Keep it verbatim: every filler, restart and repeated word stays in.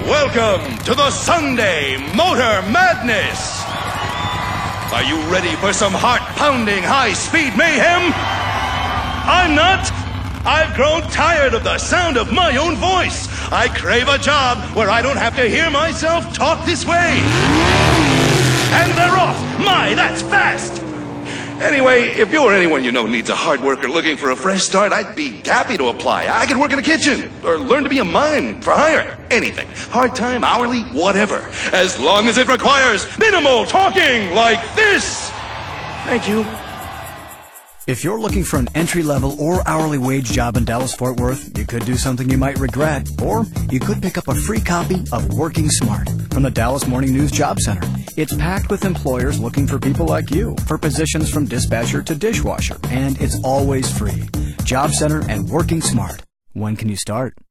Welcome to the Sunday Motor Madness. Are you ready for some heart-pounding, high-speed mayhem? I'm not. I've grown tired of the sound of my own voice. I crave a job where I don't have to hear myself talk this way. And they're off. My, that's fast. Anyway, if you're anyone you know needs a hard worker looking for a fresh start, I'd be happy to apply. I could work in a kitchen or learn to be a mime for hire. Anything. Hard time, hourly, whatever. As long as it requires minimal talking like this. Thank you. If you're looking for an entry-level or hourly wage job in Dallas-Fort Worth, you could do something you might regret, or you could pick up a free copy of Working Smart from the Dallas Morning News Job Center. It's packed with employers looking for people like you for positions from dispatcher to dishwasher, and it's always free. Job Center and Working Smart. When can you start?